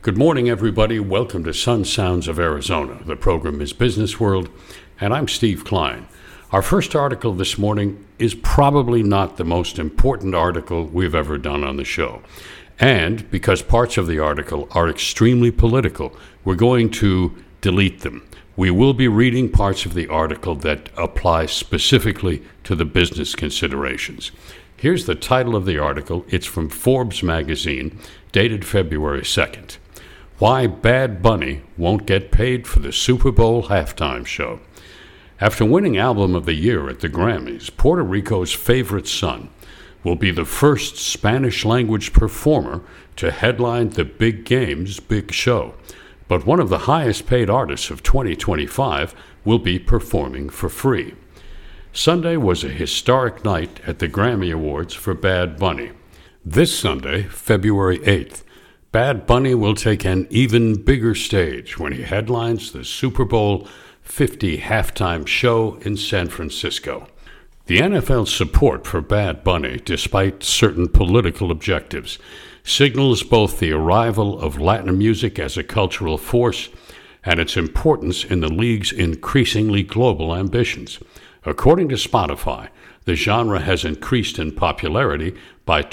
Good morning, everybody. Welcome to Sun Sounds of Arizona. The program is Business World, and I'm Steve Klein. Our first article this morning is probably not the most important article we've ever done on the show. And because parts of the article are extremely political, we're going to delete them. We will be reading parts of the article that apply specifically to the business considerations. Here's the title of the article. It's from Forbes magazine, dated February 2nd. Why Bad Bunny Won't Get Paid for the Super Bowl Halftime Show. After winning Album of the Year at the Grammys, Puerto Rico's favorite son will be the first Spanish-language performer to headline the big game's big show. But one of the highest-paid artists of 2025 will be performing for free. Sunday was a historic night at the Grammy Awards for Bad Bunny. This Sunday, February 8th, Bad Bunny will take an even bigger stage when he headlines the Super Bowl 50 halftime show in San Francisco. The NFL's support for Bad Bunny, despite certain political objectives, signals both the arrival of Latin music as a cultural force and its importance in the league's increasingly global ambitions. According to Spotify, the genre has increased in popularity by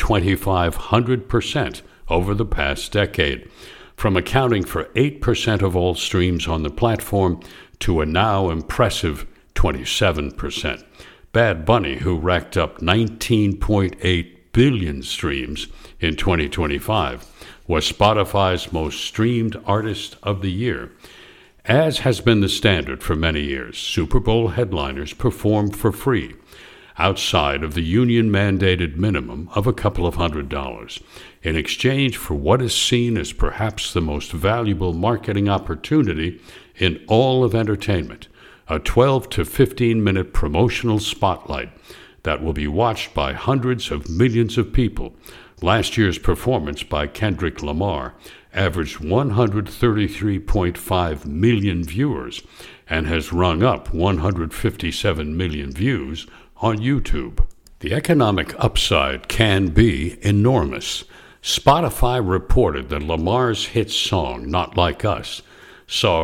2,500% over the past decade, from accounting for 8% of all streams on the platform to a now impressive 27%. Bad Bunny, who racked up 19.8 billion streams in 2025, was Spotify's most streamed artist of the year. As has been the standard for many years, Super Bowl headliners perform for free, outside of the union-mandated minimum of a couple of $100s, in exchange for what is seen as perhaps the most valuable marketing opportunity in all of entertainment, a 12 to 15-minute promotional spotlight that will be watched by hundreds of millions of people. Last year's performance by Kendrick Lamar averaged 133.5 million viewers and has rung up 157 million views on YouTube. The economic upside can be enormous. Spotify reported that Lamar's hit song, Not Like Us, saw a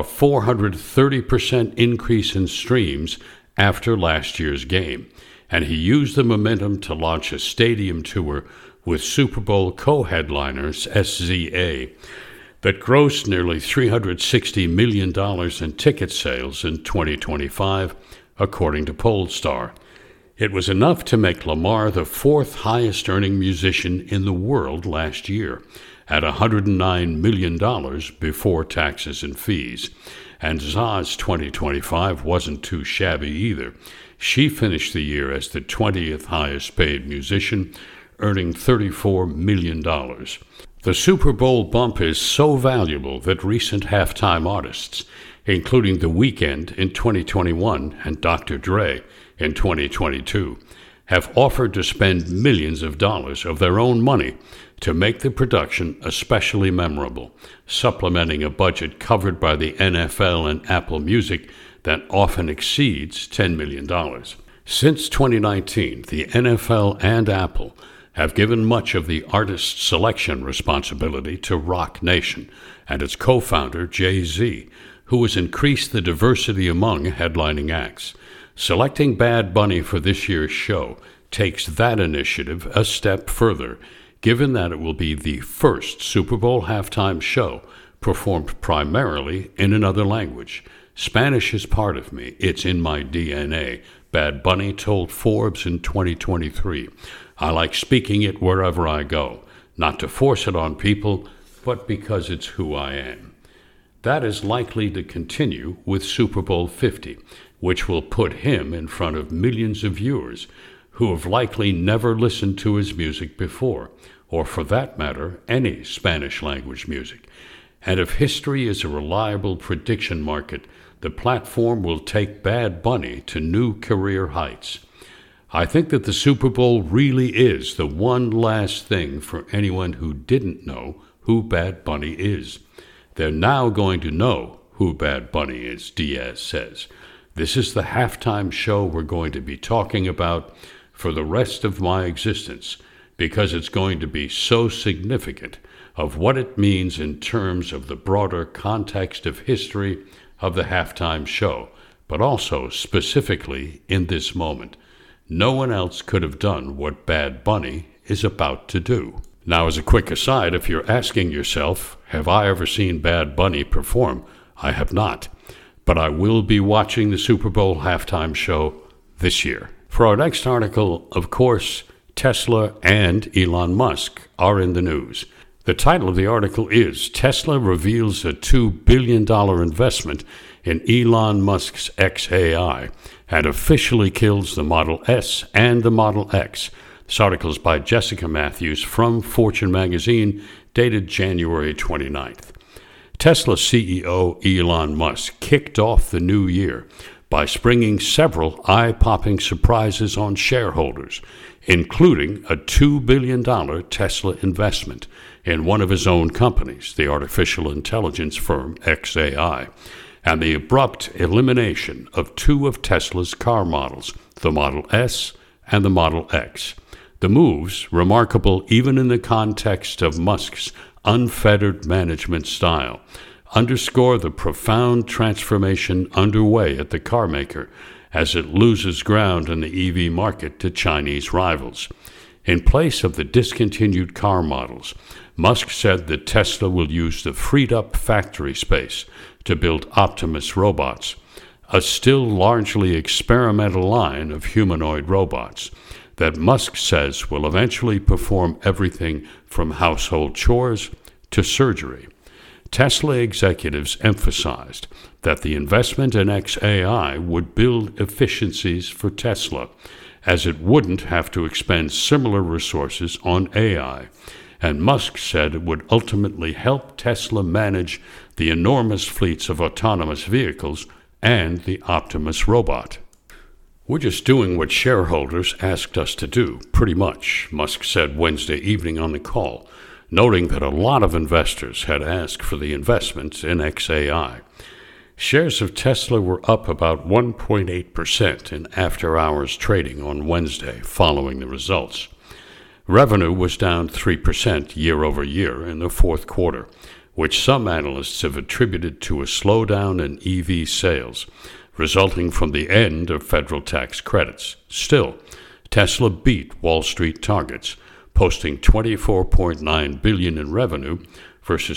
430% increase in streams after last year's game, and he used the momentum to launch a stadium tour with Super Bowl co-headliners SZA that grossed nearly $360 million in ticket sales in 2025, according to Pollstar. It was enough to make Lamar the fourth highest-earning musician in the world last year, at $109 million before taxes and fees. And Za's 2025 wasn't too shabby either. She finished the year as the 20th highest-paid musician, earning $34 million. The Super Bowl bump is so valuable that recent halftime artists, including The Weeknd in 2021 and Dr. Dre in 2022, have offered to spend millions of dollars of their own money to make the production especially memorable, supplementing a budget covered by the NFL and Apple Music that often exceeds $10 million. Since 2019, the NFL and Apple have given much of the artist selection responsibility to Roc Nation and its co-founder, Jay-Z, who has increased the diversity among headlining acts. Selecting Bad Bunny for this year's show takes that initiative a step further, given that it will be the first Super Bowl halftime show performed primarily in another language. Spanish is part of me. It's in my DNA, Bad Bunny told Forbes in 2023. I like speaking it wherever I go, not to force it on people, but because it's who I am. That is likely to continue with Super Bowl 50, which will put him in front of millions of viewers who have likely never listened to his music before, or for that matter, any Spanish-language music. And if history is a reliable prediction market, the platform will take Bad Bunny to new career heights. I think that the Super Bowl really is the one last thing for anyone who didn't know who Bad Bunny is. They're now going to know who Bad Bunny is, Diaz says. This is the halftime show we're going to be talking about for the rest of my existence, because it's going to be so significant of what it means in terms of the broader context of history of the halftime show, but also specifically in this moment. No one else could have done what Bad Bunny is about to do. Now, as a quick aside, if you're asking yourself, have I ever seen Bad Bunny perform? I have not. But I will be watching the Super Bowl halftime show this year. For our next article, of course, Tesla and Elon Musk are in the news. The title of the article is Tesla Reveals a $2 billion investment in Elon Musk's xAI and officially kills the Model S and the Model X. This article is by Jessica Matthews from Fortune magazine, dated January 29th. Tesla CEO Elon Musk kicked off the new year by springing several eye-popping surprises on shareholders, including a $2 billion Tesla investment in one of his own companies, the artificial intelligence firm xAI, and the abrupt elimination of two of Tesla's car models, the Model S and the Model X. The moves, remarkable even in the context of Musk's unfettered management style, underscore the profound transformation underway at the carmaker as it loses ground in the EV market to Chinese rivals. In place of the discontinued car models, Musk said that Tesla will use the freed-up factory space to build Optimus robots, a still largely experimental line of humanoid robots that Musk says will eventually perform everything from household chores to surgery. Tesla executives emphasized that the investment in xAI would build efficiencies for Tesla, as it wouldn't have to expend similar resources on AI, and Musk said it would ultimately help Tesla manage the enormous fleets of autonomous vehicles and the Optimus robot. We're just doing what shareholders asked us to do, pretty much, Musk said Wednesday evening on the call, noting that a lot of investors had asked for the investments in xAI. Shares of Tesla were up about 1.8% in after-hours trading on Wednesday following the results. Revenue was down 3% year-over-year in the fourth quarter, which some analysts have attributed to a slowdown in EV sales, resulting from the end of federal tax credits. Still, Tesla beat Wall Street targets, posting $24.9 billion in revenue versus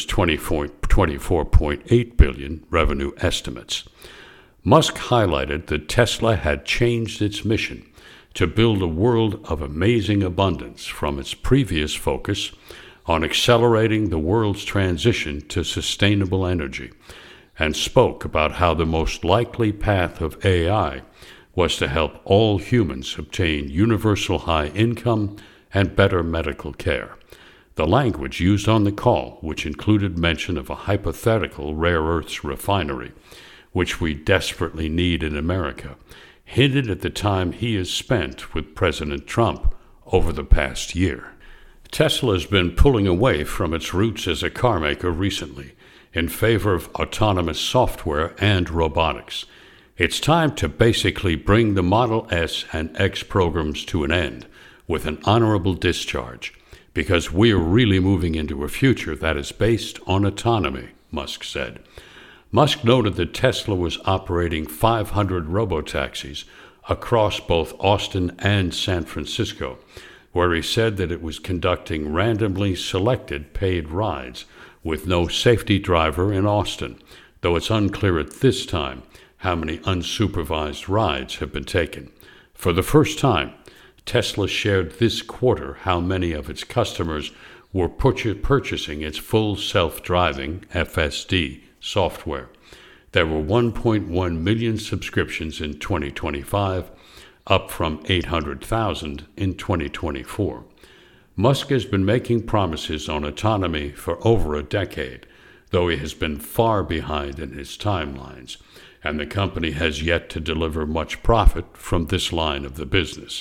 $24.8 billion revenue estimates. Musk highlighted that Tesla had changed its mission to build a world of amazing abundance from its previous focus on accelerating the world's transition to sustainable energy, and spoke about how the most likely path of AI was to help all humans obtain universal high income and better medical care. The language used on the call, which included mention of a hypothetical rare earths refinery, which we desperately need in America, hinted at the time he has spent with President Trump over the past year. Tesla has been pulling away from its roots as a carmaker recently in favor of autonomous software and robotics. It's time to basically bring the Model S and X programs to an end with an honorable discharge, because we're really moving into a future that is based on autonomy, Musk said. Musk noted that Tesla was operating 500 robotaxis across both Austin and San Francisco, where he said that it was conducting randomly selected paid rides with no safety driver in Austin, though it's unclear at this time how many unsupervised rides have been taken. For the first time, Tesla shared this quarter how many of its customers were purchasing its full self-driving FSD software. There were 1.1 million subscriptions in 2025, up from 800,000 in 2024. Musk has been making promises on autonomy for over a decade, though he has been far behind in his timelines, and the company has yet to deliver much profit from this line of the business.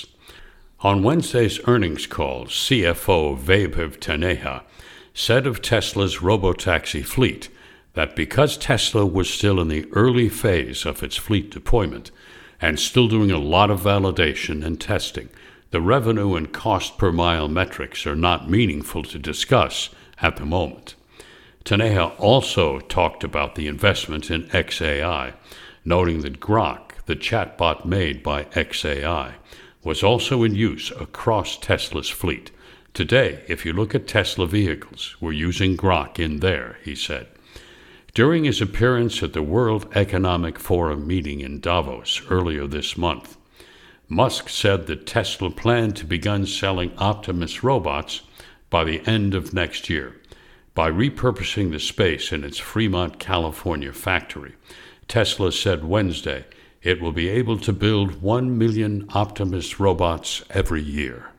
On Wednesday's earnings call, CFO Vaibhav Taneja said of Tesla's robotaxi fleet that because Tesla was still in the early phase of its fleet deployment and still doing a lot of validation and testing, the revenue and cost per mile metrics are not meaningful to discuss at the moment. Taneja also talked about the investment in xAI, noting that Grok, the chatbot made by xAI, was also in use across Tesla's fleet. Today, if you look at Tesla vehicles, we're using Grok in there, he said. During his appearance at the World Economic Forum meeting in Davos earlier this month, Musk said that Tesla planned to begin selling Optimus robots by the end of next year. By repurposing the space in its Fremont, California factory, Tesla said Wednesday it will be able to build 1 million Optimus robots every year.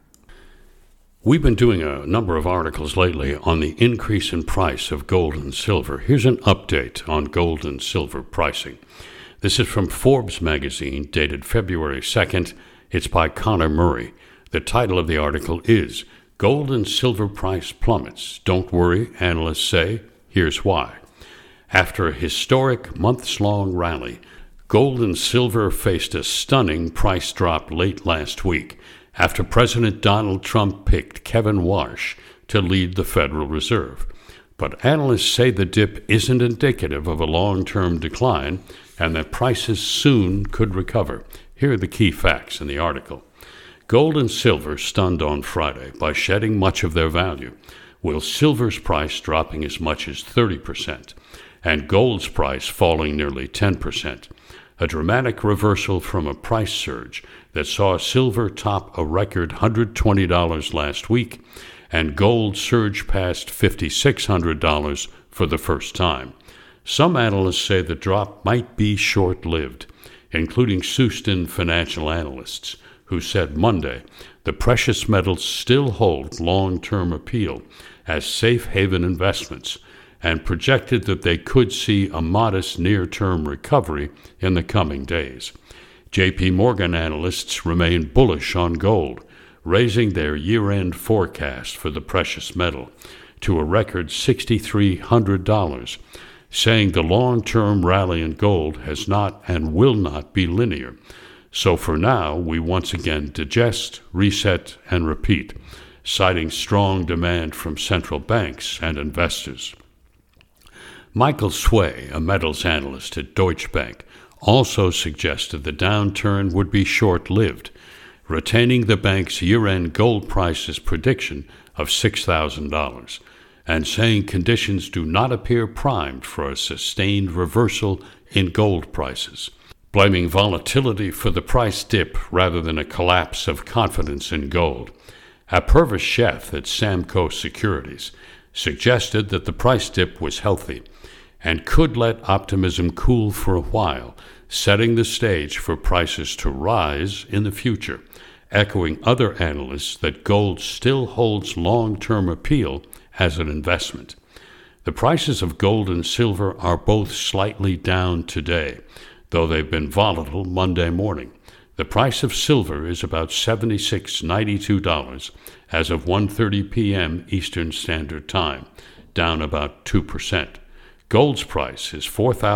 We've been doing a number of articles lately on the increase in price of gold and silver. Here's an update on gold and silver pricing. This is from Forbes magazine, dated February 2nd. It's by Connor Murray. The title of the article is Gold and Silver Price Plummets. Don't worry, analysts say. Here's why. After a historic months-long rally, gold and silver faced a stunning price drop late last week after President Donald Trump picked Kevin Warsh to lead the Federal Reserve. But analysts say the dip isn't indicative of a long-term decline and that prices soon could recover. Here are the key facts in the article. Gold and silver stunned on Friday by shedding much of their value, with silver's price dropping as much as 30% and gold's price falling nearly 10%. A dramatic reversal from a price surge that saw silver top a record $120 last week and gold surge past $5,600 for the first time. Some analysts say the drop might be short-lived, including Houston financial analysts, who said Monday the precious metals still hold long-term appeal as safe haven investments and projected that they could see a modest near-term recovery in the coming days. J.P. Morgan analysts remain bullish on gold, raising their year-end forecast for the precious metal to a record $6,300, saying the long-term rally in gold has not and will not be linear. So for now, we once again digest, reset, and repeat, citing strong demand from central banks and investors. Michael Sway, a metals analyst at Deutsche Bank, also suggested the downturn would be short-lived, retaining the bank's year-end gold prices prediction of $6,000 and saying conditions do not appear primed for a sustained reversal in gold prices, blaming volatility for the price dip rather than a collapse of confidence in gold. Purvis Sheth at Samco Securities suggested that the price dip was healthy and could let optimism cool for a while, setting the stage for prices to rise in the future, echoing other analysts that gold still holds long-term appeal as an investment. The prices of gold and silver are both slightly down today, though they've been volatile Monday morning. The price of silver is about $76.92 as of 1:30 p.m. Eastern Standard Time, down about 2%. Gold's price is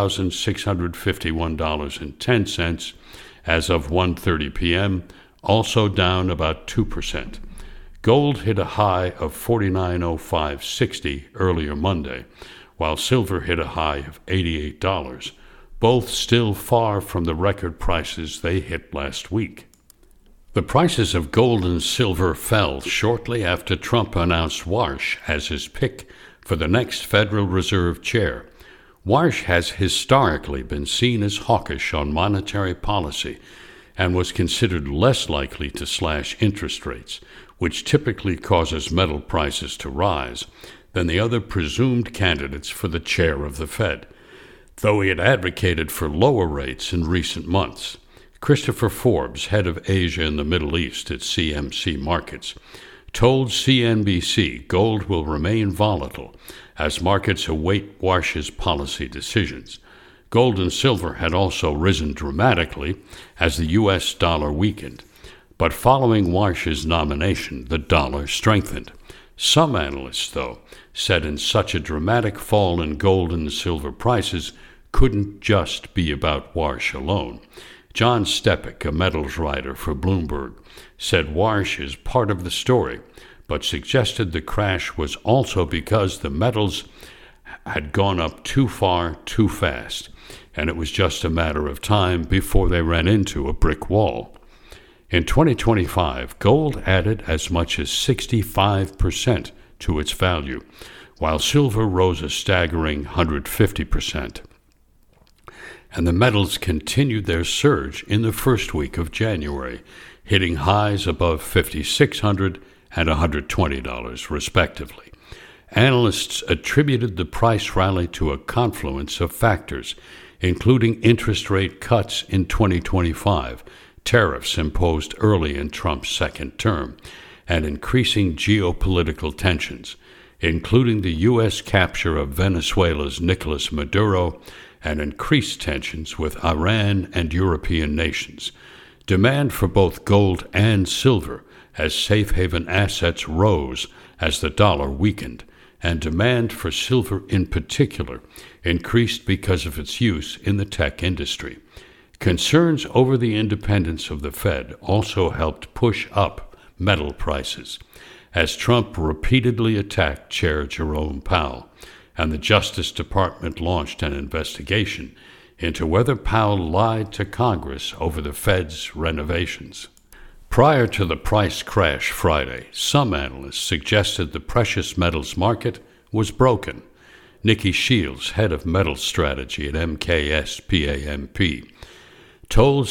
$4,651.10 as of 1:30 p.m., also down about 2%. Gold hit a high of $49.0560 earlier Monday, while silver hit a high of $88, both still far from the record prices they hit last week. The prices of gold and silver fell shortly after Trump announced Warsh as his pick for the next Federal Reserve chair. Warsh has historically been seen as hawkish on monetary policy and was considered less likely to slash interest rates, which typically causes metal prices to rise, than the other presumed candidates for the chair of the Fed, though he had advocated for lower rates in recent months. Christopher Forbes, head of Asia and the Middle East at CMC Markets, told CNBC gold will remain volatile as markets await Warsh's policy decisions. Gold and silver had also risen dramatically as the U.S. dollar weakened, but following Warsh's nomination, the dollar strengthened. Some analysts, though, said in such a dramatic fall in gold and silver prices couldn't just be about Warsh alone. John Stepek, a metals writer for Bloomberg, said Warsh is part of the story, but suggested the crash was also because the metals had gone up too far too fast, and it was just a matter of time before they ran into a brick wall. In 2025, gold added as much as 65% to its value, while silver rose a staggering 150%. And the metals continued their surge in the first week of January, hitting highs above $5,600 and $120, respectively. Analysts attributed the price rally to a confluence of factors, including interest rate cuts in 2025, tariffs imposed early in Trump's second term, and increasing geopolitical tensions, including the U.S. capture of Venezuela's Nicolas Maduro and increased tensions with Iran and European nations. Demand for both gold and silver as safe haven assets rose as the dollar weakened, and demand for silver in particular increased because of its use in the tech industry. Concerns over the independence of the Fed also helped push up metal prices, as Trump repeatedly attacked Chair Jerome Powell, and the Justice Department launched an investigation into whether Powell lied to Congress over the Fed's renovations. Prior to the price crash Friday, some analysts suggested the precious metals market was broken. Nikki Shields, head of metals strategy at MKS PAMP, told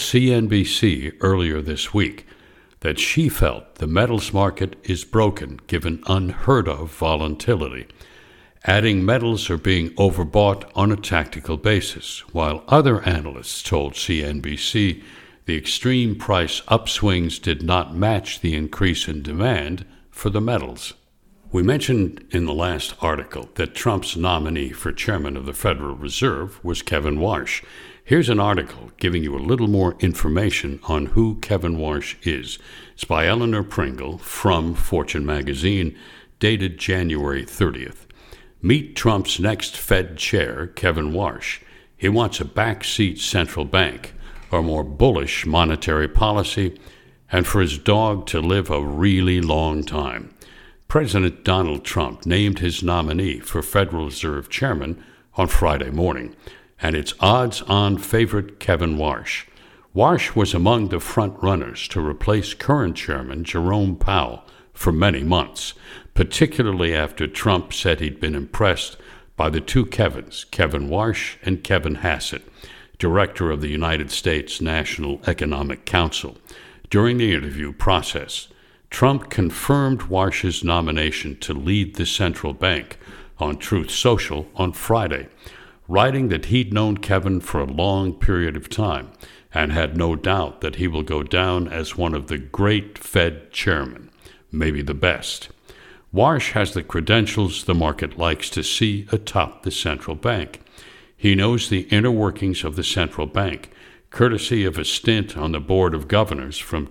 CNBC earlier this week that she felt the metals market is broken given unheard-of volatility, adding metals are being overbought on a tactical basis, while other analysts told CNBC the extreme price upswings did not match the increase in demand for the metals. We mentioned in the last article that Trump's nominee for chairman of the Federal Reserve was Kevin Warsh. Here's an article giving you a little more information on who Kevin Warsh is. It's by Eleanor Pringle from Fortune magazine, dated January 30th. Meet Trump's next Fed chair, Kevin Warsh. He wants a backseat central bank, a more bullish monetary policy, and for his dog to live a really long time. President Donald Trump named his nominee for Federal Reserve chairman on Friday morning, and it's odds-on favorite Kevin Warsh. Warsh was among the front-runners to replace current chairman Jerome Powell for many months, particularly after Trump said he'd been impressed by the two Kevins, Kevin Warsh and Kevin Hassett, director of the United States National Economic Council. During the interview process, Trump confirmed Warsh's nomination to lead the central bank on Truth Social on Friday, writing that he'd known Kevin for a long period of time and had no doubt that he will go down as one of the great Fed chairmen, maybe the best. Warsh has the credentials the market likes to see atop the central bank. He knows the inner workings of the central bank, courtesy of a stint on the Board of Governors from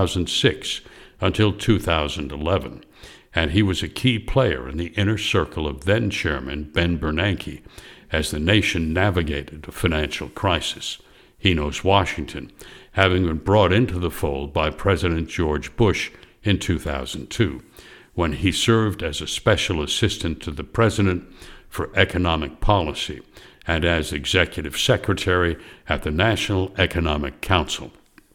2006 until 2011, and he was a key player in the inner circle of then-Chairman Ben Bernanke as the nation navigated a financial crisis. He knows Washington, having been brought into the fold by President George Bush in 2002, when he served as a special assistant to the president for economic policy and as executive secretary at the National Economic Council.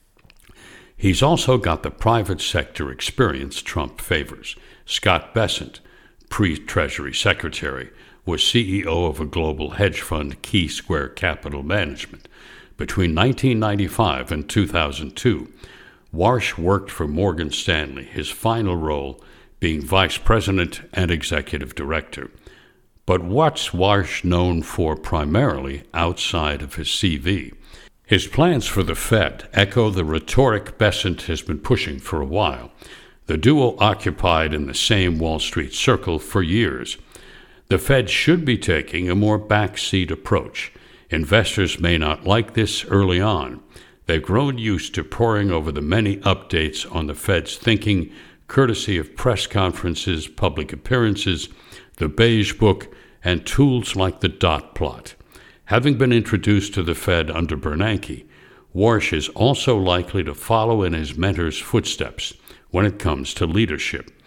He's also got the private sector experience Trump favors. Scott Bessent, pre-Treasury Secretary, was CEO of a global hedge fund, Key Square Capital Management. Between 1995 and 2002, Warsh worked for Morgan Stanley, his final role being vice president and executive director. But what's Warsh known for primarily outside of his CV? His plans for the Fed echo the rhetoric Bessent has been pushing for a while. The duo occupied in the same Wall Street circle for years. The Fed should be taking a more backseat approach. Investors may not like this early on. They've grown used to poring over the many updates on the Fed's thinking, courtesy of press conferences, public appearances, the Beige Book, and tools like the dot plot. Having been introduced to the Fed under Bernanke, Warsh is also likely to follow in his mentor's footsteps when it comes to leadership.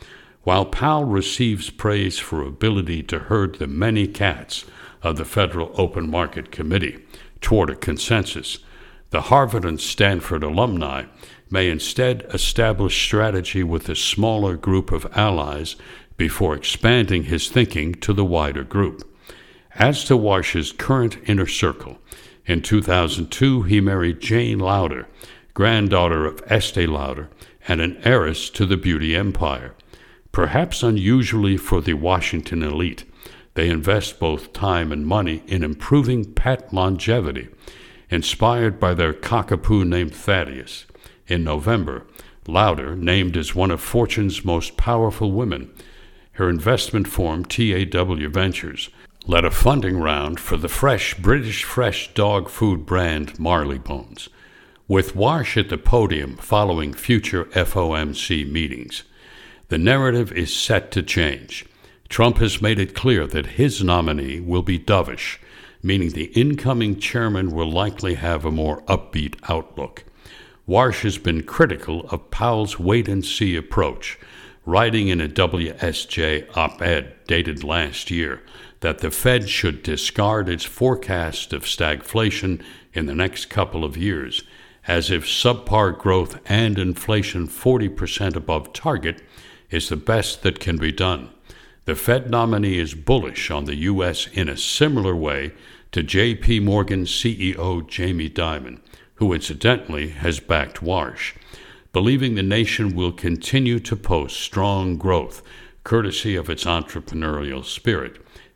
While Powell receives praise for ability to herd the many cats of the Federal Open Market Committee toward a consensus, the Harvard and Stanford alumni may instead establish strategy with a smaller group of allies before expanding his thinking to the wider group. As to Warsh's current inner circle, in 2002 he married Jane Lauder, granddaughter of Estee Lauder and an heiress to the beauty empire. Perhaps unusually for the Washington elite, they invest both time and money in improving pet longevity, inspired by their cockapoo named Thaddeus. In November, Lauder, named as one of Fortune's most powerful women, her investment firm TAW Ventures led a funding round for the British fresh dog food brand Marleybones, with Warsh at the podium following future FOMC meetings. The narrative is set to change. Trump has made it clear that his nominee will be dovish, meaning the incoming chairman will likely have a more upbeat outlook. Warsh has been critical of Powell's wait-and-see approach, writing in a WSJ op-ed dated last year that the Fed should discard its forecast of stagflation in the next couple of years, as if subpar growth and inflation 40% above target is the best that can be done. The Fed nominee is bullish on the U.S. in a similar way to J.P. Morgan CEO Jamie Dimon, who incidentally has backed Warsh, believing the nation will continue to post strong growth, courtesy of its entrepreneurial spirit,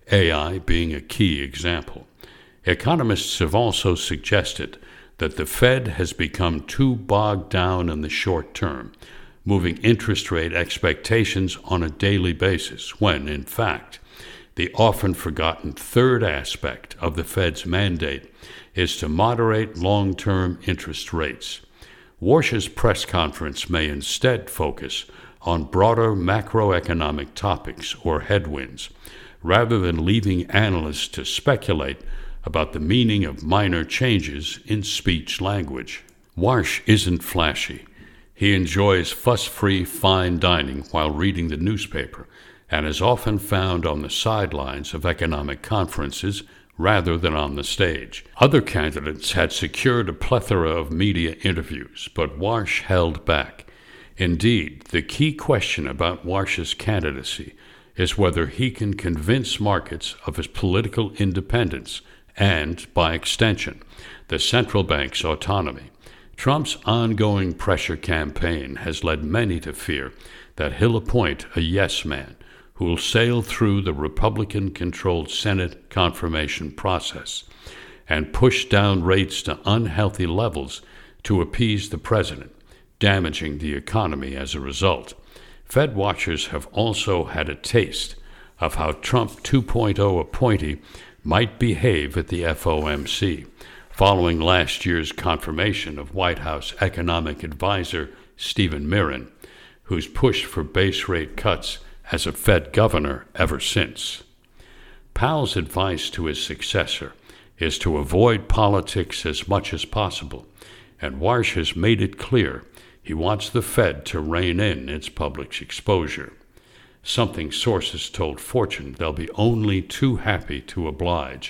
AI being a key example. Economists have also suggested that the Fed has become too bogged down in the short term, moving interest rate expectations on a daily basis when, in fact, the often forgotten third aspect of the Fed's mandate is to moderate long-term interest rates. Warsh's press conference may instead focus on broader macroeconomic topics or headwinds, rather than leaving analysts to speculate about the meaning of minor changes in speech language. Warsh isn't flashy. He enjoys fuss-free fine dining while reading the newspaper and is often found on the sidelines of economic conferences rather than on the stage. Other candidates had secured a plethora of media interviews, but Warsh held back. Indeed, the key question about Warsh's candidacy is whether he can convince markets of his political independence and, by extension, the central bank's autonomy. Trump's ongoing pressure campaign has led many to fear that he'll appoint a yes man who will sail through the Republican-controlled Senate confirmation process and push down rates to unhealthy levels to appease the president, damaging the economy as a result. Fed watchers have also had a taste of how Trump 2.0 appointee might behave at the FOMC, following last year's confirmation of White House economic advisor Stephen Miron, who's pushed for base rate cuts as a Fed governor ever since. Powell's advice to his successor is to avoid politics as much as possible, and Warsh has made it clear he wants the Fed to rein in its public exposure, something sources told Fortune they'll be only too happy to oblige.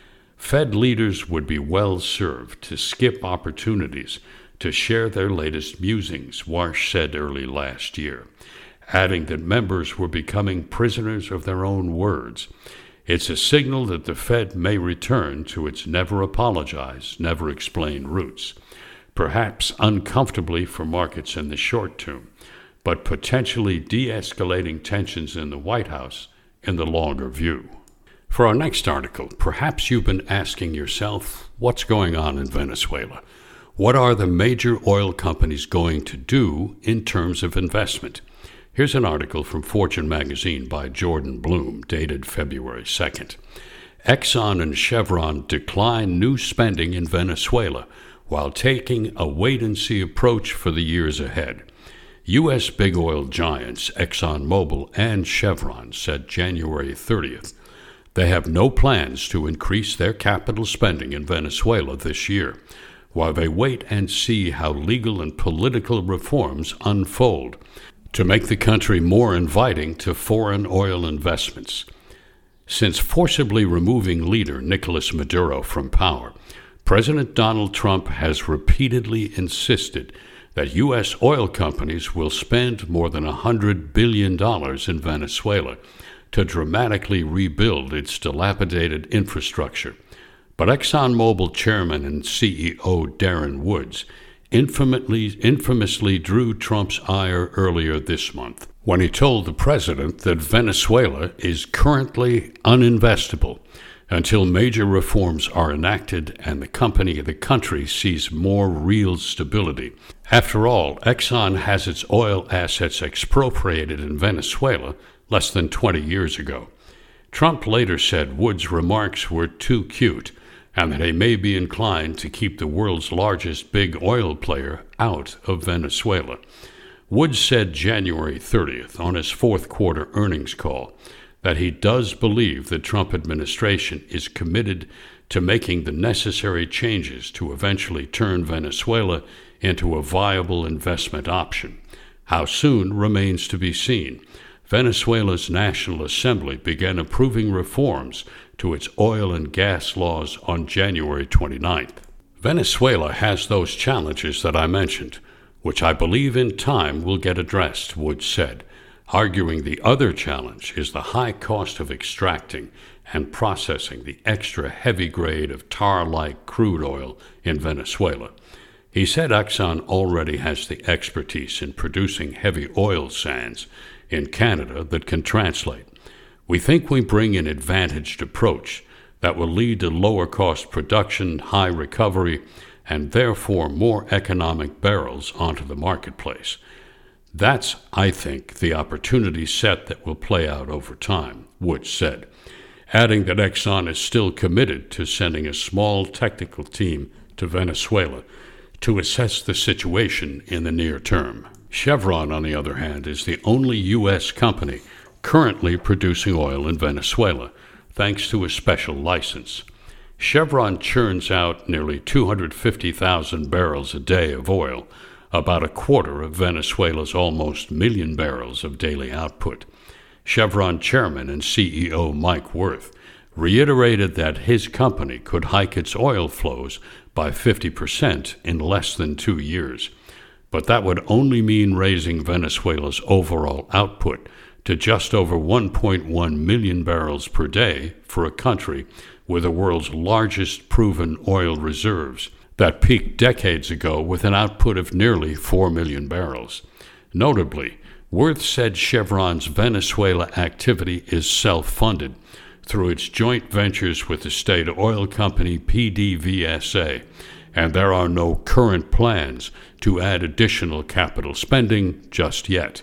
Fed leaders would be well served to skip opportunities to share their latest musings, Warsh said early last year, adding that members were becoming prisoners of their own words. It's a signal that the Fed may return to its never apologize, never explain roots, perhaps uncomfortably for markets in the short term, but potentially de-escalating tensions in the White House in the longer view. For our next article, perhaps you've been asking yourself, what's going on in Venezuela? What are the major oil companies going to do in terms of investment? Here's an article from Fortune magazine by Jordan Bloom, dated February 2nd. Exxon and Chevron decline new spending in Venezuela while taking a wait-and-see approach for the years ahead. U.S. big oil giants ExxonMobil and Chevron said January 30th they have no plans to increase their capital spending in Venezuela this year, while they wait and see how legal and political reforms unfold to make the country more inviting to foreign oil investments. Since forcibly removing leader Nicolas Maduro from power, President Donald Trump has repeatedly insisted that U.S. oil companies will spend more than $100 billion in Venezuela to dramatically rebuild its dilapidated infrastructure. But ExxonMobil chairman and CEO Darren Woods infamously drew Trump's ire earlier this month when he told the president that Venezuela is currently uninvestable until major reforms are enacted and the country sees more real stability. After all, Exxon has its oil assets expropriated in Venezuela less than 20 years ago. Trump later said Woods' remarks were too cute and that he may be inclined to keep the world's largest big oil player out of Venezuela. Woods said January 30th on his fourth quarter earnings call that he does believe the Trump administration is committed to making the necessary changes to eventually turn Venezuela into a viable investment option. How soon remains to be seen. Venezuela's National Assembly began approving reforms to its oil and gas laws on January 29th. Venezuela has those challenges that I mentioned, which I believe in time will get addressed, Woods said, arguing the other challenge is the high cost of extracting and processing the extra heavy grade of tar-like crude oil in Venezuela. He said Exxon already has the expertise in producing heavy oil sands in Canada that can translate. We think we bring an advantaged approach that will lead to lower cost production, high recovery, and therefore more economic barrels onto the marketplace. That's, I think, the opportunity set that will play out over time, Woods said, adding that Exxon is still committed to sending a small technical team to Venezuela to assess the situation in the near term. Chevron, on the other hand, is the only U.S. company currently producing oil in Venezuela, thanks to a special license. Chevron churns out nearly 250,000 barrels a day of oil, about a quarter of Venezuela's almost million barrels of daily output. Chevron chairman and CEO Mike Wirth reiterated that his company could hike its oil flows by 50% in less than 2 years. But that would only mean raising Venezuela's overall output to just over 1.1 million barrels per day for a country with the world's largest proven oil reserves that peaked decades ago with an output of nearly 4 million barrels. Notably, Wirth said Chevron's Venezuela activity is self-funded through its joint ventures with the state oil company PDVSA, and there are no current plans to add additional capital spending just yet.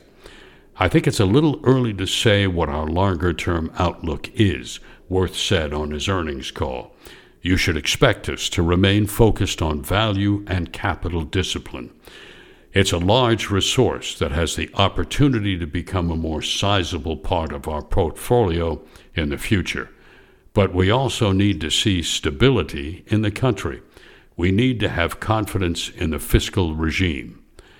I think it's a little early to say what our longer-term outlook is, Wirth said on his earnings call. You should expect us to remain focused on value and capital discipline. It's a large resource that has the opportunity to become a more sizable part of our portfolio in the future. But we also need to see stability in the country. We need to have confidence in the fiscal regime.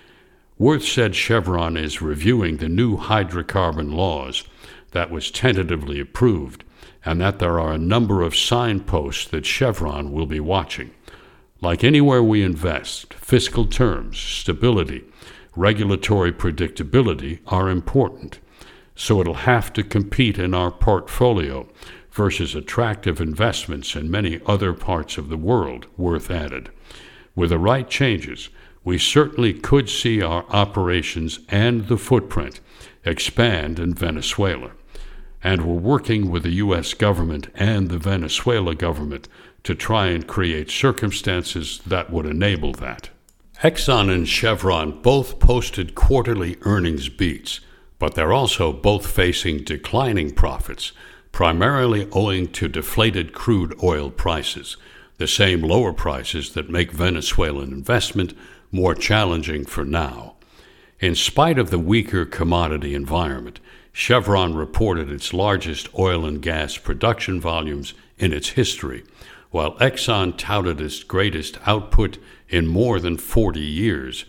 Wirth said Chevron is reviewing the new hydrocarbon laws that was tentatively approved, and that there are a number of signposts that Chevron will be watching. Like anywhere we invest, fiscal terms, stability, regulatory predictability are important, so it'll have to compete in our portfolio versus attractive investments in many other parts of the world, Wirth added. With the right changes, we certainly could see our operations and the footprint expand in Venezuela. And we're working with the U.S. government and the Venezuela government to try and create circumstances that would enable that. Exxon and Chevron both posted quarterly earnings beats, but they're also both facing declining profits, primarily owing to deflated crude oil prices, the same lower prices that make Venezuelan investment more challenging for now. In spite of the weaker commodity environment, Chevron reported its largest oil and gas production volumes in its history, while Exxon touted its greatest output in more than 40 years.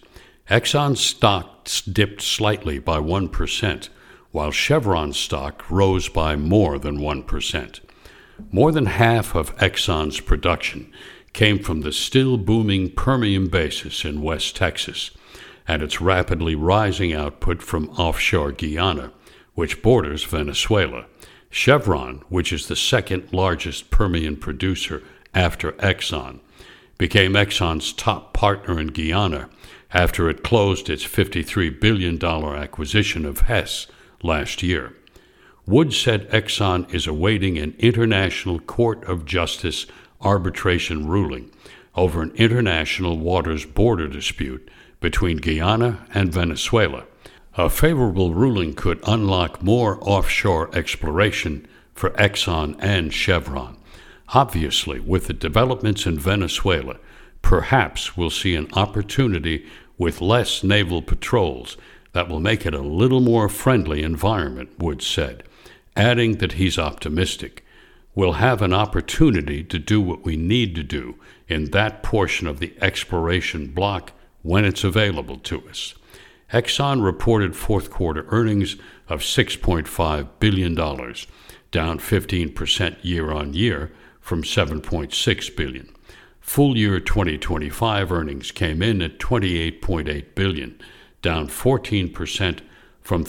Exxon stock dipped slightly by 1%, while Chevron stock rose by more than 1%. More than half of Exxon's production came from the still booming Permian Basin in West Texas, and its rapidly rising output from offshore Guyana, which borders Venezuela. Chevron, which is the second largest Permian producer after Exxon, became Exxon's top partner in Guyana after it closed its $53 billion acquisition of Hess last year. Wood said Exxon is awaiting an International Court of Justice arbitration ruling over an international waters border dispute between Guyana and Venezuela. A favorable ruling could unlock more offshore exploration for Exxon and Chevron. Obviously, with the developments in Venezuela, perhaps we'll see an opportunity with less naval patrols that will make it a little more friendly environment, Wood said, adding that he's optimistic. We'll have an opportunity to do what we need to do in that portion of the exploration block when it's available to us. Exxon reported fourth quarter earnings of $6.5 billion, down 15% year on year from $7.6 billion. Full year 2025 earnings came in at $28.8 billion, down 14% from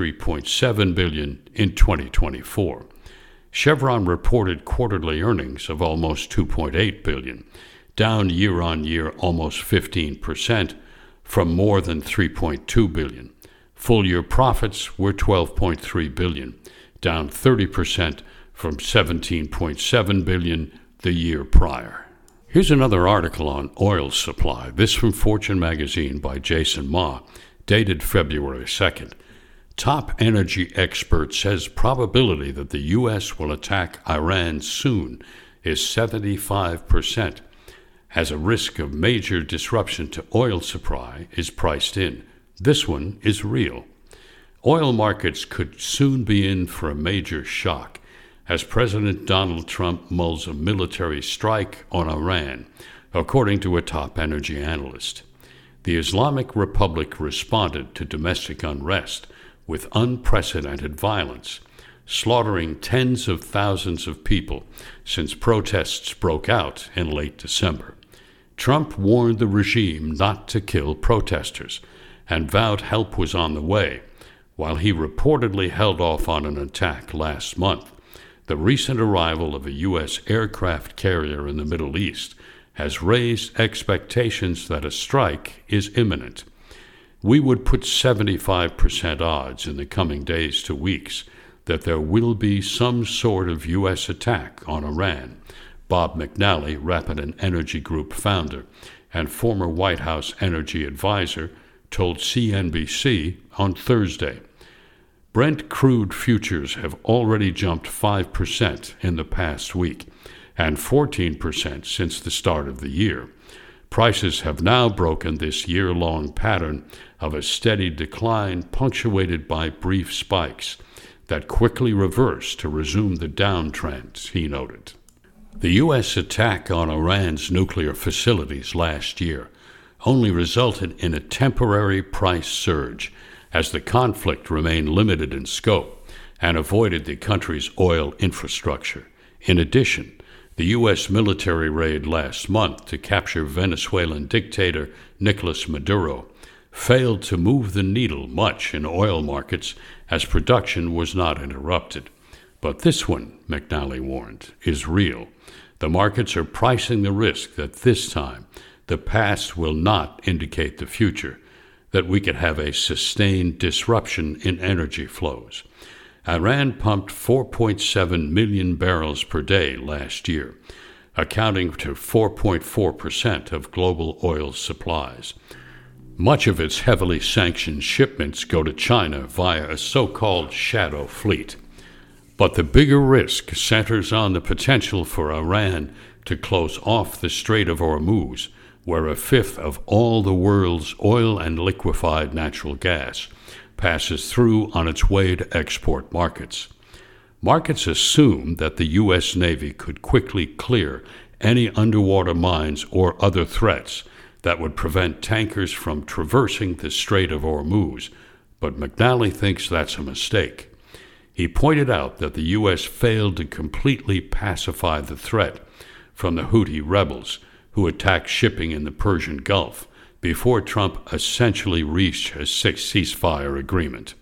$33.7 billion in 2024. Chevron reported quarterly earnings of almost $2.8 billion, down year on year almost 15% from more than $3.2 billion. Full year profits were $12.3 billion, down 30% from $17.7 billion the year prior. Here's another article on oil supply, this from Fortune magazine by Jason Ma, dated February 2nd. Top energy expert says probability that the U.S. will attack Iran soon is 75%, as a risk of major disruption to oil supply is priced in. This one is real. Oil markets could soon be in for a major shock as President Donald Trump mulls a military strike on Iran, according to a top energy analyst. The Islamic Republic responded to domestic unrest with unprecedented violence, slaughtering tens of thousands of people since protests broke out in late December. Trump warned the regime not to kill protesters and vowed help was on the way, while he reportedly held off on an attack last month. The recent arrival of a U.S. aircraft carrier in the Middle East has raised expectations that a strike is imminent. We would put 75% odds in the coming days to weeks that there will be some sort of U.S. attack on Iran, Bob McNally, Rapid Energy Group founder and former White House energy advisor, told CNBC on Thursday. Brent crude futures have already jumped 5% in the past week and 14% since the start of the year. Prices have now broken this year-long pattern of a steady decline punctuated by brief spikes that quickly reverse to resume the downtrend, he noted. The U.S. attack on Iran's nuclear facilities last year only resulted in a temporary price surge as the conflict remained limited in scope and avoided the country's oil infrastructure. In addition, the U.S. military raid last month to capture Venezuelan dictator Nicolas Maduro failed to move the needle much in oil markets as production was not interrupted. But this one, McNally warned, is real. The markets are pricing the risk that this time the past will not indicate the future, that we could have a sustained disruption in energy flows. Iran pumped 4.7 million barrels per day last year, accounting to 4.4% of global oil supplies. Much of its heavily sanctioned shipments go to China via a so-called shadow fleet. But the bigger risk centers on the potential for Iran to close off the Strait of Hormuz, where a fifth of all the world's oil and liquefied natural gas passes through on its way to export markets. Markets assume that the U.S. Navy could quickly clear any underwater mines or other threats that would prevent tankers from traversing the Strait of Hormuz, but McNally thinks that's a mistake. He pointed out that the U.S. failed to completely pacify the threat from the Houthi rebels who attacked shipping in the Persian Gulf before Trump essentially reached a ceasefire agreement.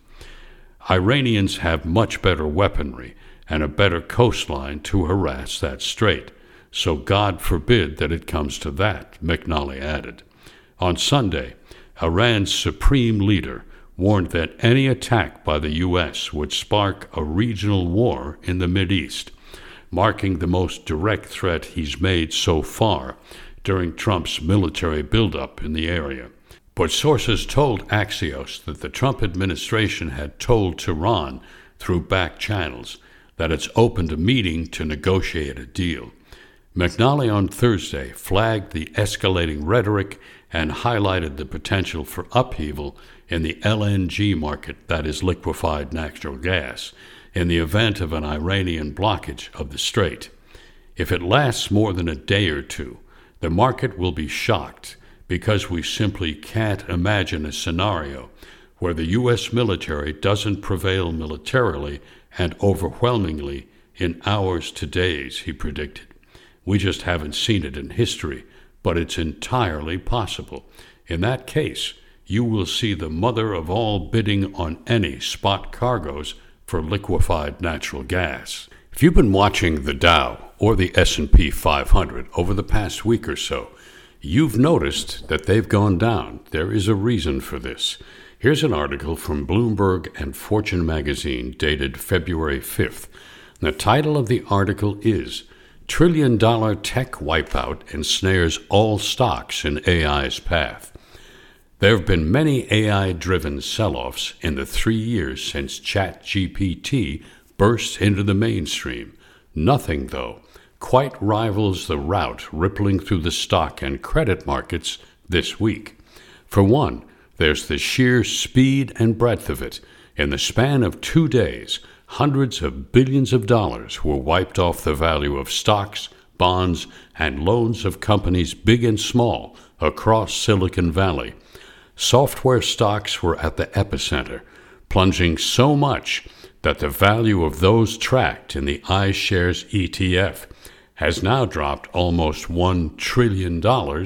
Iranians have much better weaponry and a better coastline to harass that strait, so God forbid that it comes to that, McNally added. On Sunday, Iran's supreme leader warned that any attack by the U.S. would spark a regional war in the Mideast, marking the most direct threat he's made so far during Trump's military buildup in the area. But sources told Axios that the Trump administration had told Tehran through back channels that it's opened a meeting to negotiate a deal. McNally on Thursday flagged the escalating rhetoric and highlighted the potential for upheaval in the LNG market, that is liquefied natural gas, in the event of an Iranian blockage of the strait. If it lasts more than a day or two, the market will be shocked because we simply can't imagine a scenario where the U.S. military doesn't prevail militarily and overwhelmingly in hours to days, he predicted. We just haven't seen it in history, but it's entirely possible. In that case, you will see the mother of all bidding on any spot cargoes for liquefied natural gas. If you've been watching the Dow or the S&P 500 over the past week or so, you've noticed that they've gone down. There is a reason for this. Here's an article from Bloomberg and Fortune magazine dated February 5th. The title of the article is "Trillion-Dollar Tech Wipeout Ensnares All Stocks in AI's Path." There have been many AI-driven sell-offs in the 3 years since ChatGPT burst into the mainstream. Nothing, though, quite rivals the rout rippling through the stock and credit markets this week. For one, there's the sheer speed and breadth of it. In the span of 2 days, hundreds of billions of dollars were wiped off the value of stocks, bonds, and loans of companies big and small across Silicon Valley. Software stocks were at the epicenter, plunging so much that the value of those tracked in the iShares ETF has now dropped almost $1 trillion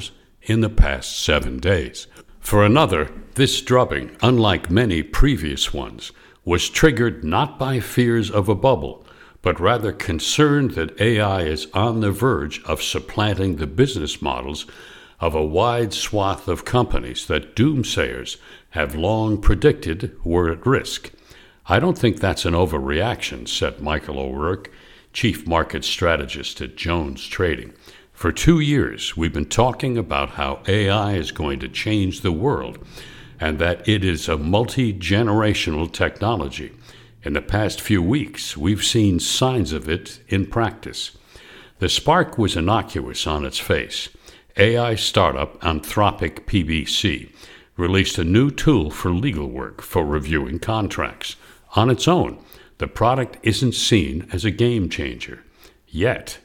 in the past 7 days. For another, this drubbing, unlike many previous ones, was triggered not by fears of a bubble, but rather concern that AI is on the verge of supplanting the business models of a wide swath of companies that doomsayers have long predicted were at risk. I don't think that's an overreaction, said Michael O'Rourke, chief market strategist at Jones Trading. For 2 years, we've been talking about how AI is going to change the world and that it is a multi-generational technology. In the past few weeks, we've seen signs of it in practice. The spark was innocuous on its face. AI startup Anthropic PBC released a new tool for legal work for reviewing contracts. On its own, the product isn't seen as a game changer yet.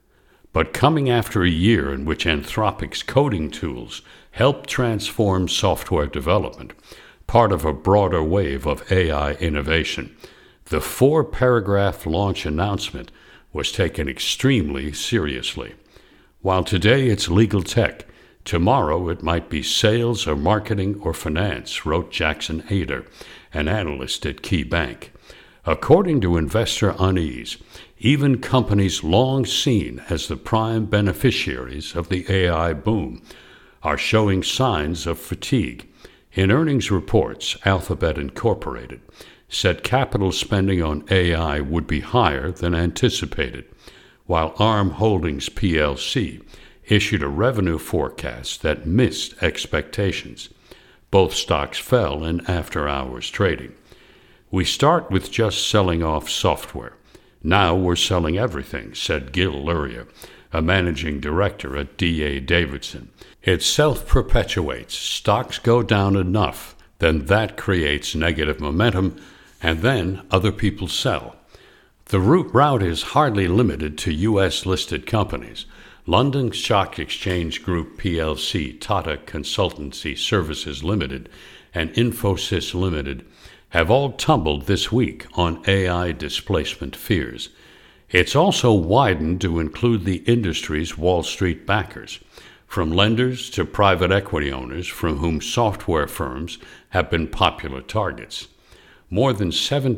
But coming after a year in which Anthropic's coding tools helped transform software development, part of a broader wave of AI innovation, the 4-paragraph launch announcement was taken extremely seriously. While today it's legal tech, tomorrow it might be sales or marketing or finance, wrote Jackson Ader, an analyst at KeyBank. According to Investor Unease, even companies long seen as the prime beneficiaries of the AI boom are showing signs of fatigue. In earnings reports, Alphabet Incorporated said capital spending on AI would be higher than anticipated, while ARM Holdings plc issued a revenue forecast that missed expectations. Both stocks fell in after-hours trading. We start with just selling off software. Now we're selling everything, said Gil Luria, a managing director at D.A. Davidson. It self-perpetuates. Stocks go down enough, then that creates negative momentum, and then other people sell. The route is hardly limited to U.S.-listed companies. London Stock Exchange Group plc, Tata Consultancy Services Limited, and Infosys Limited have all tumbled this week on AI displacement fears. It's also widened to include the industry's Wall Street backers, from lenders to private equity owners, from whom software firms have been popular targets. More than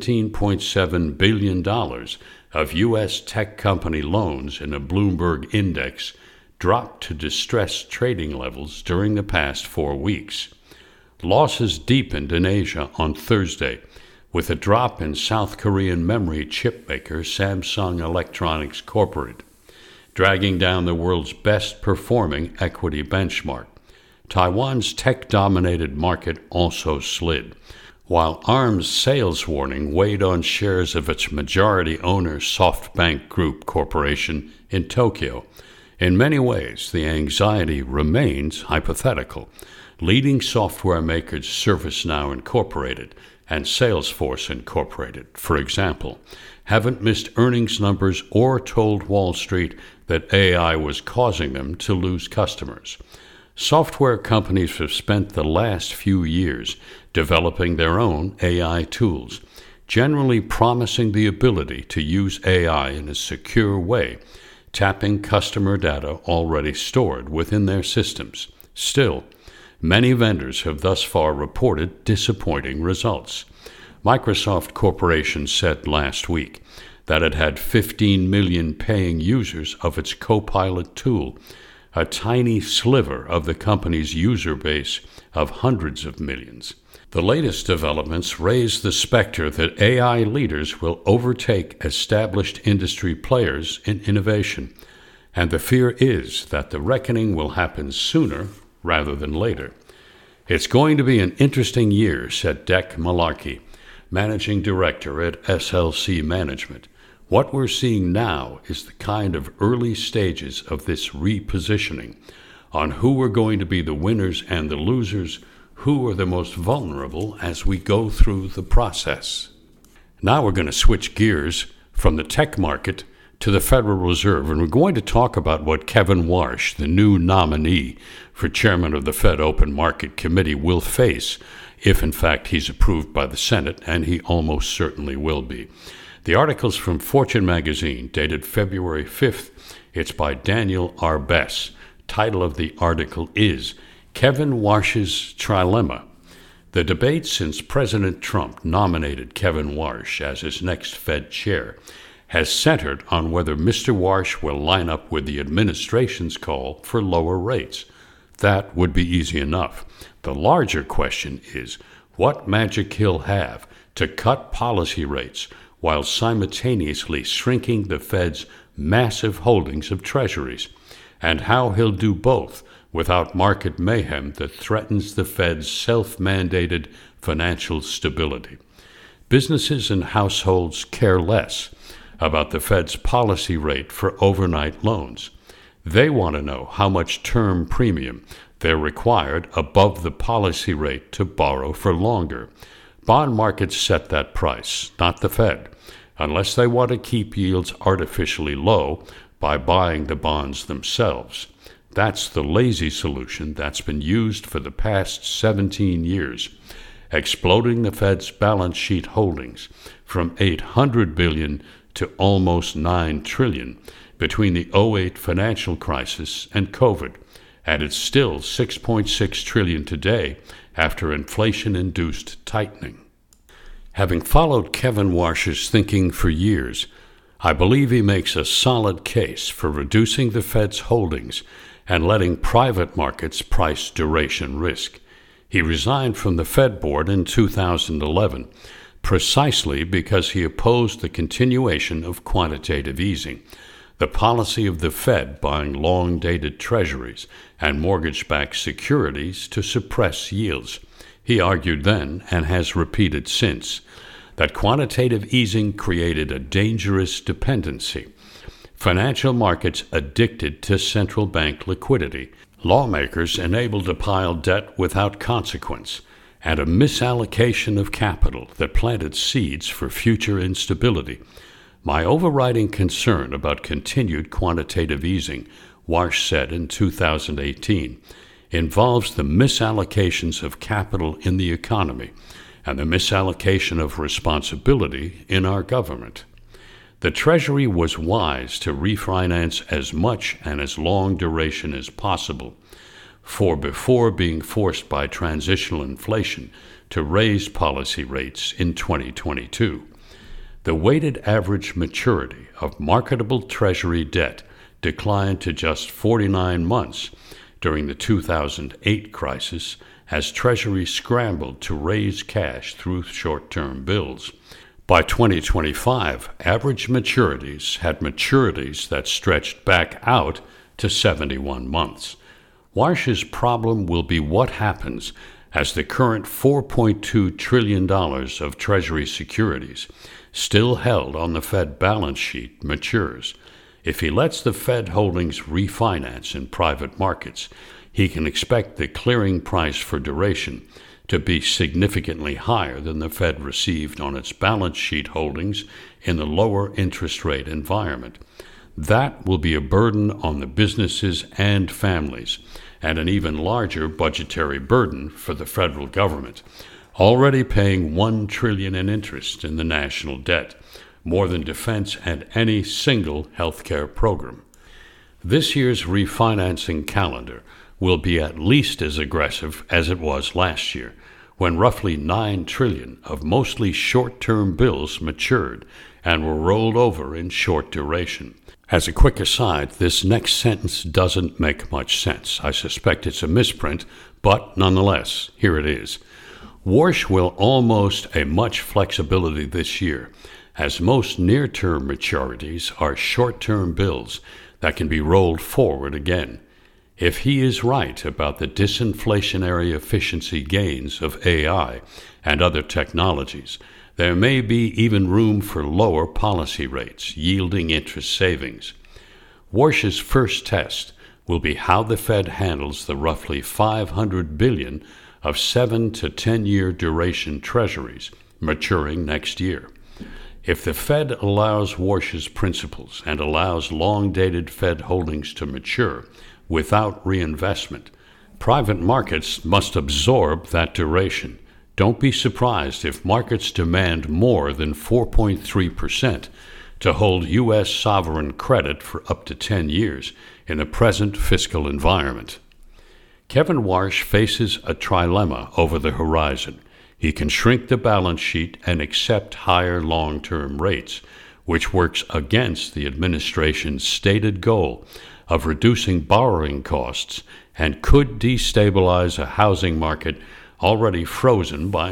$17.7 billion of U.S. tech company loans in a Bloomberg index dropped to distressed trading levels during the past 4 weeks. Losses deepened in Asia on Thursday, with a drop in South Korean memory chipmaker Samsung Electronics Corporate, dragging down the world's best-performing equity benchmark. Taiwan's tech-dominated market also slid, while ARM's sales warning weighed on shares of its majority owner SoftBank Group Corporation in Tokyo. In many ways, the anxiety remains hypothetical. Leading software makers ServiceNow Incorporated and Salesforce Incorporated, for example, haven't missed earnings numbers or told Wall Street that AI was causing them to lose customers. Software companies have spent the last few years developing their own AI tools, generally promising the ability to use AI in a secure way, tapping customer data already stored within their systems. Still, many vendors have thus far reported disappointing results. Microsoft Corporation said last week that it had 15 million paying users of its Copilot tool, a tiny sliver of the company's user base of hundreds of millions. The latest developments raise the specter that AI leaders will overtake established industry players in innovation, and the fear is that the reckoning will happen sooner rather than later. It's going to be an interesting year, said Dec Malarkey, managing director at SLC Management. What we're seeing now is the kind of early stages of this repositioning on who are going to be the winners and the losers, who are the most vulnerable as we go through the process. Now we're going to switch gears from the tech market to the Federal Reserve, and we're going to talk about what Kevin Warsh, the new nominee for chairman of the Fed Open Market Committee, will face if, in fact, he's approved by the Senate, and he almost certainly will be. The article's from Fortune magazine, dated February 5th. It's by Daniel R. Bess. Title of the article is Kevin Warsh's Trilemma. The debate since President Trump nominated Kevin Warsh as his next Fed chair has centered on whether Mr. Warsh will line up with the administration's call for lower rates. That would be easy enough. The larger question is, what magic he'll have to cut policy rates while simultaneously shrinking the Fed's massive holdings of treasuries, and how he'll do both without market mayhem that threatens the Fed's self-mandated financial stability. Businesses and households care less about the Fed's policy rate for overnight loans. They want to know how much term premium they're required above the policy rate to borrow for longer. Bond markets set that price, not the Fed, unless they want to keep yields artificially low by buying the bonds themselves. That's the lazy solution that's been used for the past 17 years, exploding the Fed's balance sheet holdings from $800 billion to almost $9 trillion between the '08 financial crisis and COVID, and it's still $6.6 trillion today after inflation-induced tightening. Having followed Kevin Warsh's thinking for years, I believe he makes a solid case for reducing the Fed's holdings and letting private markets price duration risk. He resigned from the Fed board in 2011, precisely because he opposed the continuation of quantitative easing, the policy of the Fed buying long-dated treasuries and mortgage-backed securities to suppress yields. He argued then, and has repeated since, that quantitative easing created a dangerous dependency. Financial markets addicted to central bank liquidity, lawmakers enabled to pile debt without consequence, and a misallocation of capital that planted seeds for future instability. My overriding concern about continued quantitative easing Warsh said in 2018, involves the misallocations of capital in the economy and the misallocation of responsibility in our government. The Treasury was wise to refinance as much and as long duration as possible, for before being forced by transitional inflation to raise policy rates in 2022. The weighted average maturity of marketable Treasury debt declined to just 49 months during the 2008 crisis as Treasury scrambled to raise cash through short-term bills. By 2025, average maturities had maturities that stretched back out to 71 months. Warsh's problem will be what happens as the current $4.2 trillion of Treasury securities, still held on the Fed balance sheet, matures. If he lets the Fed holdings refinance in private markets, he can expect the clearing price for duration to be significantly higher than the Fed received on its balance sheet holdings in the lower interest rate environment. That will be a burden on the businesses and families, and an even larger budgetary burden for the federal government, already paying $1 trillion in interest in the national debt, more than defense and any single healthcare program. This year's refinancing calendar will be at least as aggressive as it was last year, when roughly $9 trillion of mostly short-term bills matured and were rolled over in short duration. As a quick aside, this next sentence doesn't make much sense. I suspect it's a misprint, but nonetheless, here it is. Warsh will almost a much flexibility this year, as most near-term maturities are short-term bills that can be rolled forward again. If he is right about the disinflationary efficiency gains of AI and other technologies, there may be even room for lower policy rates, yielding interest savings. Warsh's first test will be how the Fed handles the roughly $500 billion of 7 to 10-year duration treasuries maturing next year. If the Fed allows Warsh's principles and allows long-dated Fed holdings to mature without reinvestment, private markets must absorb that duration. Don't be surprised if markets demand more than 4.3% to hold U.S. sovereign credit for up to 10 years in the present fiscal environment. Kevin Warsh faces a trilemma over the horizon. He can shrink the balance sheet and accept higher long-term rates, which works against the administration's stated goal of reducing borrowing costs and could destabilize a housing market already frozen by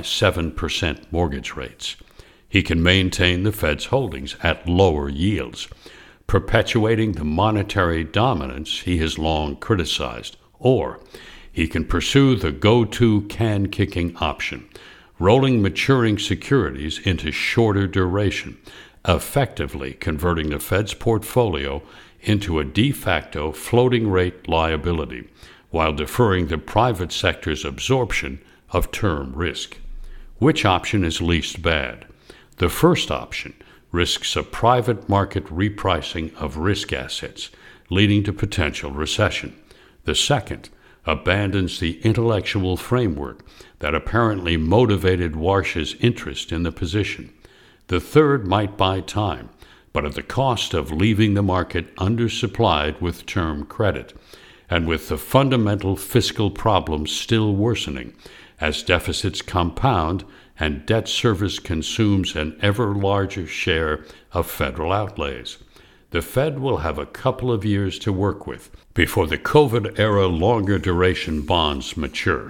7% mortgage rates. He can maintain the Fed's holdings at lower yields, perpetuating the monetary dominance he has long criticized, or he can pursue the go-to can-kicking option, rolling maturing securities into shorter duration, effectively converting the Fed's portfolio into a de facto floating rate liability, while deferring the private sector's absorption of term risk. Which option is least bad? The first option risks a private market repricing of risk assets, leading to potential recession. The second abandons the intellectual framework that apparently motivated Warsh's interest in the position. The third might buy time, but at the cost of leaving the market undersupplied with term credit, and with the fundamental fiscal problems still worsening as deficits compound and debt service consumes an ever larger share of federal outlays. The Fed will have a couple of years to work with before the COVID-era longer duration bonds mature.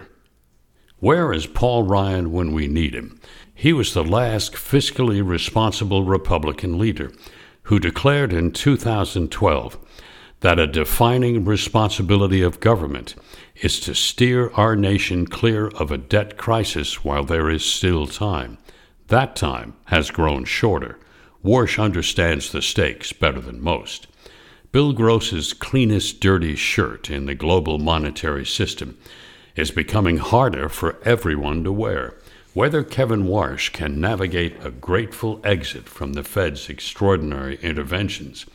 Where is Paul Ryan when we need him? He was the last fiscally responsible Republican leader who declared in 2012 that a defining responsibility of government is to steer our nation clear of a debt crisis while there is still time. That time has grown shorter. Warsh understands the stakes better than most. Bill Gross's cleanest dirty shirt in the global monetary system is becoming harder for everyone to wear. Whether Kevin Warsh can navigate a grateful exit from the Fed's extraordinary interventions,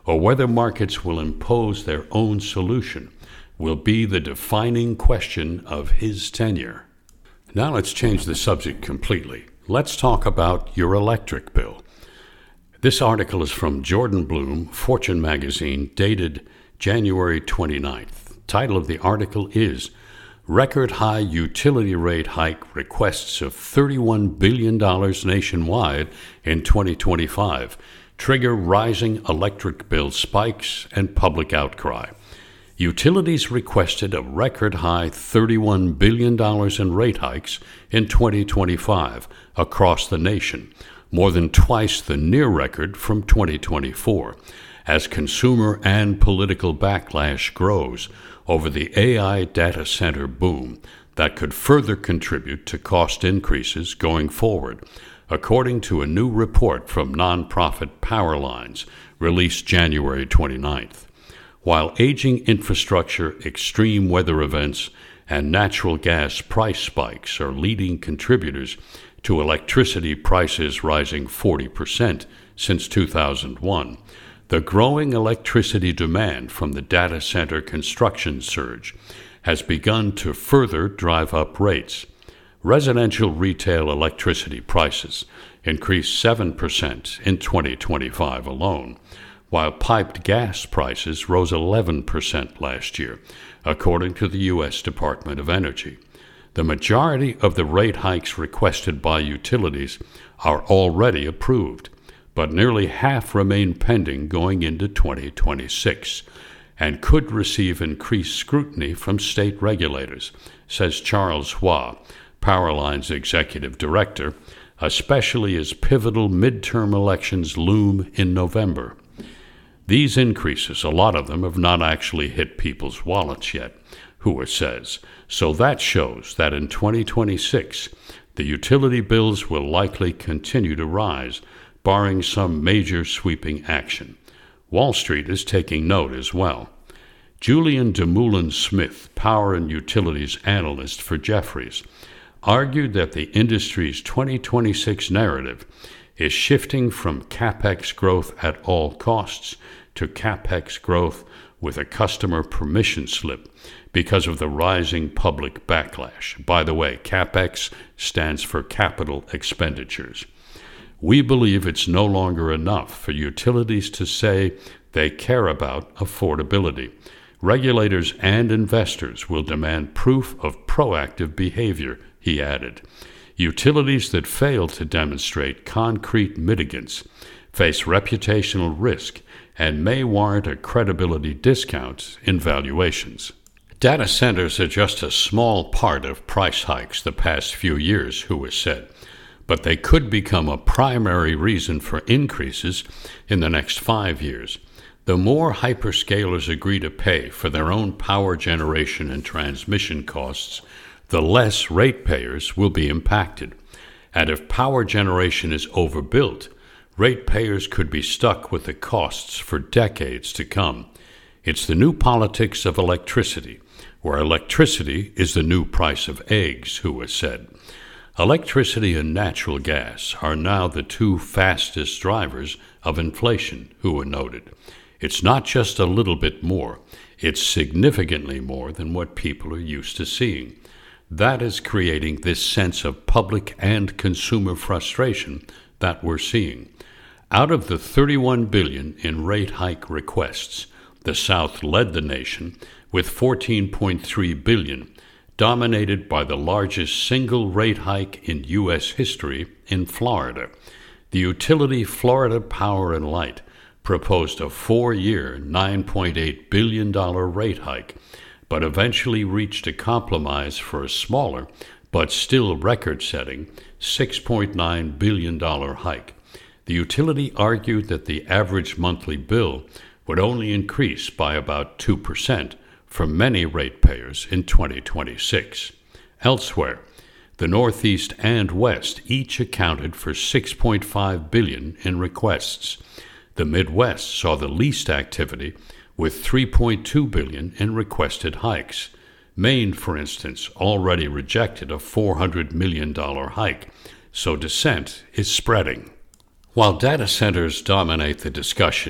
or whether markets will impose their own solution will be the defining question of his tenure. Now let's change the subject completely. Let's talk about your electric bill. This article is from Jordan Bloom, Fortune magazine, dated January 29th. Title of the article is Record High Utility Rate Hike Requests of $31 billion Nationwide in 2025 Trigger Rising Electric Bill Spikes and Public Outcry. Utilities requested a record high $31 billion in rate hikes in 2025 across the nation, more than twice the near record from 2024, as consumer and political backlash grows over the AI data center boom that could further contribute to cost increases going forward, according to a new report from nonprofit Powerlines released January 29th. While aging infrastructure, extreme weather events, and natural gas price spikes are leading contributors to electricity prices rising 40% since 2001, the growing electricity demand from the data center construction surge has begun to further drive up rates. Residential retail electricity prices increased 7% in 2025 alone, while piped gas prices rose 11% last year, according to the U.S. Department of Energy. The majority of the rate hikes requested by utilities are already approved, but nearly half remain pending going into 2026 and could receive increased scrutiny from state regulators, says Charles Hua, Powerline's executive director, especially as pivotal midterm elections loom in November. These increases, a lot of them have not actually hit people's wallets yet, Hua says, so that shows that in 2026, the utility bills will likely continue to rise, barring some major sweeping action. Wall Street is taking note as well. Julian Demoulin-Smith, power and utilities analyst for Jefferies, argued that the industry's 2026 narrative is shifting from capex growth at all costs to capex growth with a customer permission slip because of the rising public backlash. By the way, capex stands for capital expenditures. We believe it's no longer enough for utilities to say they care about affordability. Regulators and investors will demand proof of proactive behavior, he added. Utilities that fail to demonstrate concrete mitigants face reputational risk and may warrant a credibility discount in valuations. Data centers are just a small part of price hikes the past few years, Hua said, but they could become a primary reason for increases in the next 5 years. The more hyperscalers agree to pay for their own power generation and transmission costs, the less ratepayers will be impacted. And if power generation is overbuilt, ratepayers could be stuck with the costs for decades to come. It's the new politics of electricity, where electricity is the new price of eggs, Hua said. Electricity and natural gas are now the two fastest drivers of inflation, Hua noted. It's not just a little bit more, it's significantly more than what people are used to seeing. That is creating this sense of public and consumer frustration that we're seeing. Out of the $31 billion in rate hike requests, the South led the nation with $14.3 billion, dominated by the largest single rate hike in U.S. history in Florida. The utility Florida Power and Light proposed a 4-year, $9.8 billion rate hike, but eventually reached a compromise for a smaller, but still record-setting, $6.9 billion hike. The utility argued that the average monthly bill would only increase by about 2% for many ratepayers in 2026. Elsewhere, the Northeast and West each accounted for $6.5 billion in requests. The Midwest saw the least activity, with $3.2 billion in requested hikes. Maine, for instance, already rejected a $400 million hike, so dissent is spreading. While data centers dominate the discussion,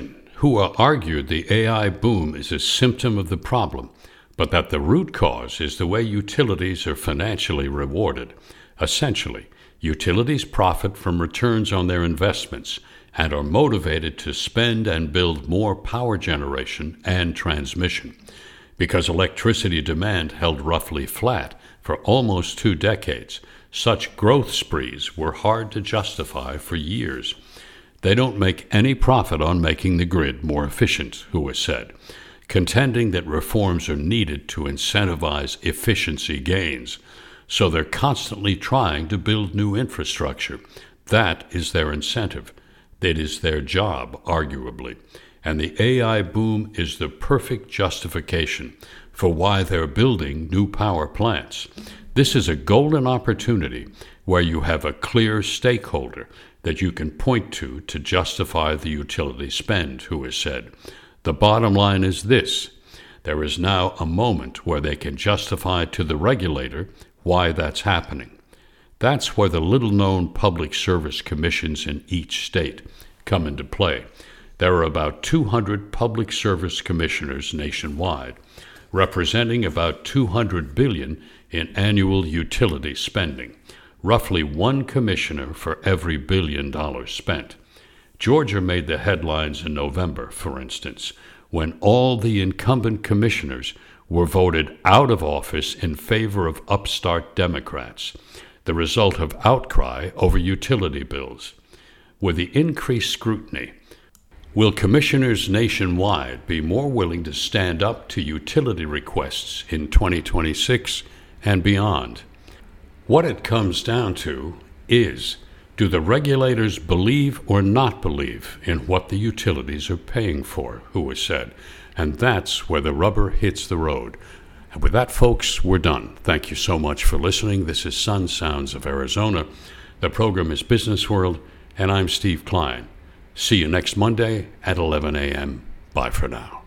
who argued the AI boom is a symptom of the problem, but that the root cause is the way utilities are financially rewarded. Essentially, utilities profit from returns on their investments and are motivated to spend and build more power generation and transmission. Because electricity demand held roughly flat for almost 2 decades, such growth sprees were hard to justify for years. They don't make any profit on making the grid more efficient, Hu has said, contending that reforms are needed to incentivize efficiency gains. So they're constantly trying to build new infrastructure. That is their incentive. It is their job, arguably. And the AI boom is the perfect justification for why they're building new power plants. This is a golden opportunity where you have a clear stakeholder that you can point to justify the utility spend, Hu has said. The bottom line is this: there is now a moment where they can justify to the regulator why that's happening. That's where the little-known public service commissions in each state come into play. There are about 200 public service commissioners nationwide, representing about $200 billion in annual utility spending, roughly one commissioner for every $1 billion spent. Georgia made the headlines in November, for instance, when all the incumbent commissioners were voted out of office in favor of upstart Democrats, the result of outcry over utility bills. With the increased scrutiny, will commissioners nationwide be more willing to stand up to utility requests in 2026 and beyond? What it comes down to is, do the regulators believe or not believe in what the utilities are paying for, Hu has said. And that's where the rubber hits the road. And with that, folks, we're done. Thank you so much for listening. This is Sun Sounds of Arizona. The program is Business World, and I'm Steve Klein. See you next Monday at 11 a.m. Bye for now.